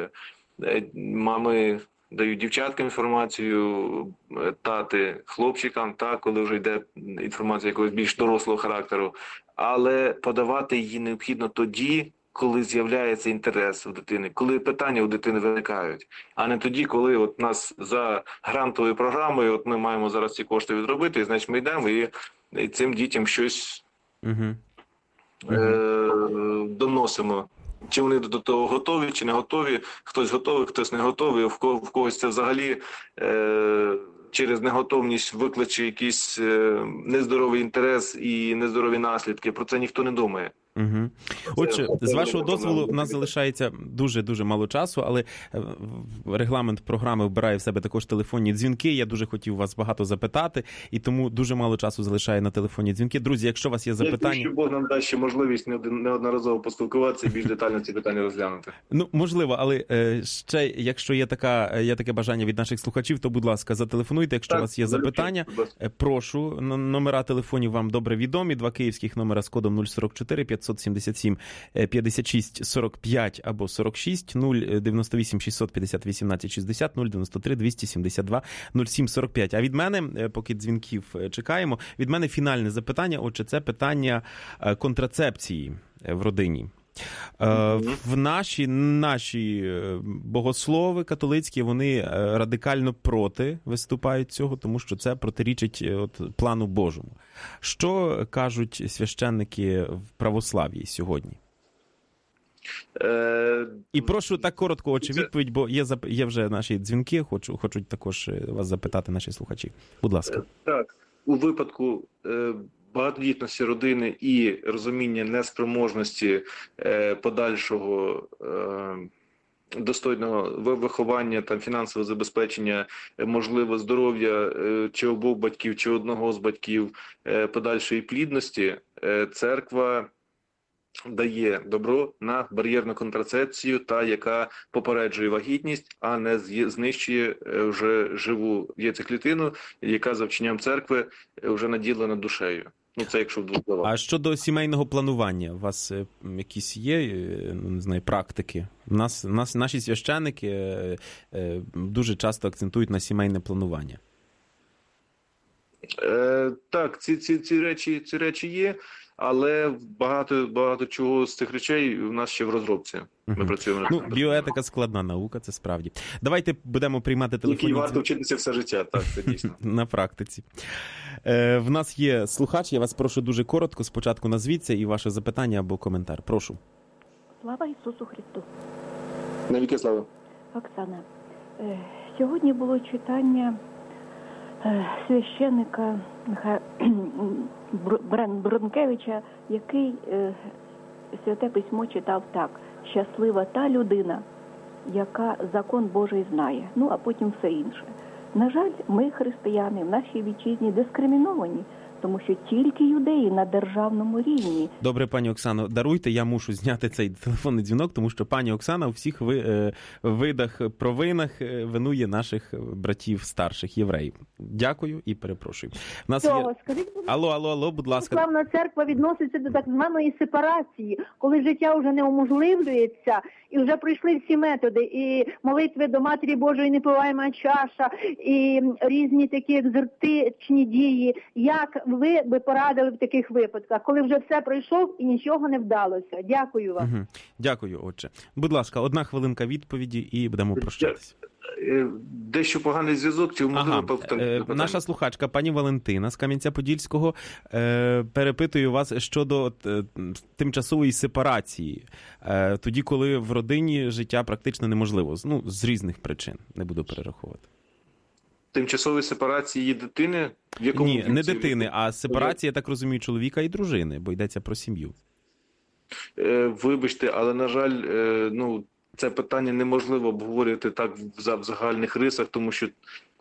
мами дають дівчаткам інформацію, тати хлопчикам, та, коли вже йде інформація якогось більш дорослого характеру. Але подавати її необхідно тоді, коли з'являється інтерес у дитини, коли питання у дитини виникають, а не тоді, коли от нас за грантовою програмою, от ми маємо зараз ці кошти відробити, і значить ми йдемо і, і цим дітям щось uh-huh. Uh-huh. Е- доносимо. Чи вони до того готові, чи не готові, хтось готовий, хтось не готовий, в, кого, в когось це взагалі е- через неготовність викличе якийсь е- нездоровий інтерес і нездорові наслідки. Про це ніхто не думає. Угу. Отже, з вашого дозволу, в нас залишається дуже-дуже мало часу, але регламент програми вбирає в себе також телефонні дзвінки. Я дуже хотів вас багато запитати, і тому дуже мало часу залишає на телефонні дзвінки. Друзі, якщо у вас є запитання... Я Бог нам дасть ще можливість неодноразово поспілкуватися і більш детально ці питання розглянути. Ну, можливо, але ще, якщо є, така, є таке бажання від наших слухачів, то, будь ласка, зателефонуйте, якщо так, у вас є запитання. Прошу, номера телефонів вам добре відомі. Два київських номера з кодом нуль сорок чотири п'ятсот сімдесят сім п'ятдесят шість сорок п'ять або сорок шість, нуль дев'яносто вісім шістсот п'ятдесят вісімнадцять шістдесят, нуль дев'яносто три двісті сімдесят два нуль сім сорок п'ять. А від мене, поки дзвінків чекаємо, від мене фінальне запитання, отже, це питання контрацепції в родині. В наші, наші богослови католицькі, вони радикально проти виступають цього, тому що це протирічить от плану Божому. Що кажуть священники в православ'ї сьогодні? Е... І прошу так коротко, очі відповідь, бо є, є вже наші дзвінки, хочу, хочуть також вас запитати наші слухачі. Будь ласка. Так, у випадку... Е... багатодітності родини і розуміння неспроможності подальшого достойного виховання, там, фінансового забезпечення, можливо, здоров'я чи обох батьків, чи одного з батьків, подальшої плідності, церква дає добро на бар'єрну контрацепцію, та яка попереджує вагітність, а не знищує вже живу яйцеклітину, яка за вченням церкви вже наділена душею. Ну, це якщо в двох словах. А щодо сімейного планування, у вас якісь є, не знаю, практики? У нас, у нас наші священики дуже часто акцентують на сімейне планування. Е, так, ці, ці, ці, речі, ці речі є, але багато, багато чого з цих речей у нас ще в розробці. Ми uh-huh. працюємо. Ну, біоетика складна наука, це справді. Давайте будемо приймати телефонні... Тільки варто вчитися все життя, так, це дійсно. На практиці. Е, в нас є слухач, я вас прошу дуже коротко, спочатку назвіться і ваше запитання або коментар. Прошу. Слава Ісусу Христу. Навіки слава. Оксана, е, сьогодні було читання е, священника Бронкевича, який е, Святе Письмо читав так: щаслива та людина, яка закон Божий знає, ну а потім все інше. На жаль, ми, християни, в нашій вітчизні дискриміновані, тому що тільки юдеї на державному рівні. Добре, пані Оксано, даруйте, я мушу зняти цей телефонний дзвінок, тому що пані Оксана у всіх ви, е, видах, провинах винує наших братів старших євреїв. Дякую і перепрошую. У нас Цього, є... скажіть, Алло, алло, алло, будь ласка. Православна церква відноситься до так званої сепарації, коли життя вже не уможливлюється, і вже пройшли всі методи, і молитви до Матері Божої непиваєма чаша, і різні такі екзортичні дії. Як ви би порадили в таких випадках, коли вже все пройшов і нічого не вдалося? Дякую вам. Угу. Дякую, отче. Будь ласка, одна хвилинка відповіді і будемо прощатися. Дещо поганий зв'язок, чи можливо ага. повторити? Наша слухачка, пані Валентина з Кам'янця-Подільського, е, перепитує вас щодо е, тимчасової сепарації, е, тоді, коли в родині життя практично неможливо, ну, з різних причин, не буду перераховувати. Тимчасової сепарації її дитини? В якому Ні, не віці? дитини, а сепарація, я так розумію, чоловіка і дружини, бо йдеться про сім'ю. Е, вибачте, але, на жаль, е, ну, це питання неможливо обговорювати так в загальних рисах, тому що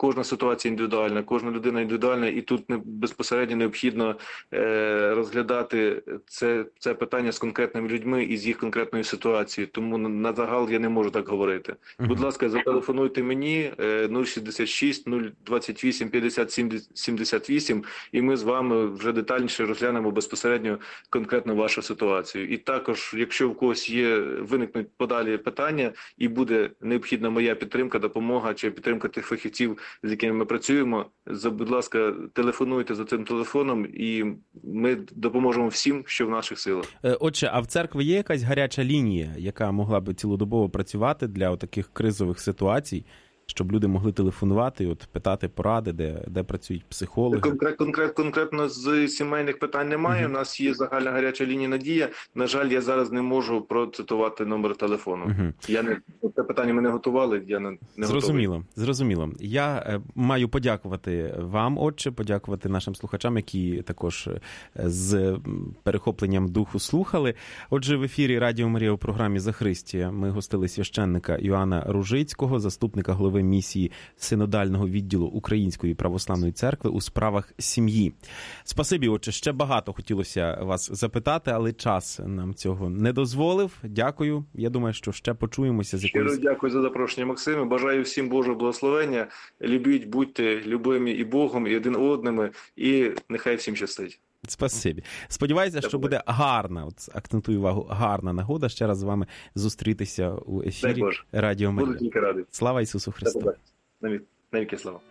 кожна ситуація індивідуальна, кожна людина індивідуальна, і тут не безпосередньо необхідно е, розглядати це, це питання з конкретними людьми і з їх конкретною ситуацією. Тому на загал я не можу так говорити. Uh-huh. Будь ласка, зателефонуйте мені е, нуль шістдесят шість нуль двадцять вісім п'ятдесят сімдесят вісім, і ми з вами вже детальніше розглянемо безпосередньо конкретно вашу ситуацію. І також, якщо в когось є, виникнуть подалі питання і буде необхідна моя підтримка, допомога чи підтримка тих фахівців, з якими ми працюємо, будь ласка, телефонуйте за цим телефоном, і ми допоможемо всім, що в наших силах. Отже, а в церкві є якась гаряча лінія, яка могла би цілодобово працювати для таких кризових ситуацій, щоб люди могли телефонувати і от питати поради, де, де працюють психологи? Конкрет, конкрет, конкретно з сімейних питань немає. Uh-huh. У нас є загальна гаряча лінія «Надія». На жаль, я зараз не можу процитувати номер телефону. Uh-huh. Я не, це питання ми не готували, я не, не Зрозуміло, готовий. Зрозуміло. Я е, маю подякувати вам, отче, подякувати нашим слухачам, які також з перехопленням духу слухали. Отже, в ефірі Радіо Марія у програмі «Захристія» ми гостили священника Іоанна Ружицького, заступника голови місії Синодального відділу Української православної церкви у справах сім'ї. Спасибі, отче, ще багато хотілося вас запитати, але час нам цього не дозволив. Дякую. Я думаю, що ще почуємося з якоюсь... Щиро дякую за запрошення, Максиме. Бажаю всім Божого благословення. Любіть, будьте любимі і Богом, і один одними, і нехай всім щастить. Спасибі. Сподіваюся, що буде гарна, от акцентую увагу, гарна нагода ще раз з вами зустрітися у ефірі Радіо Марія. Буду тільки радий. Слава Ісусу Христу. Навіки слава.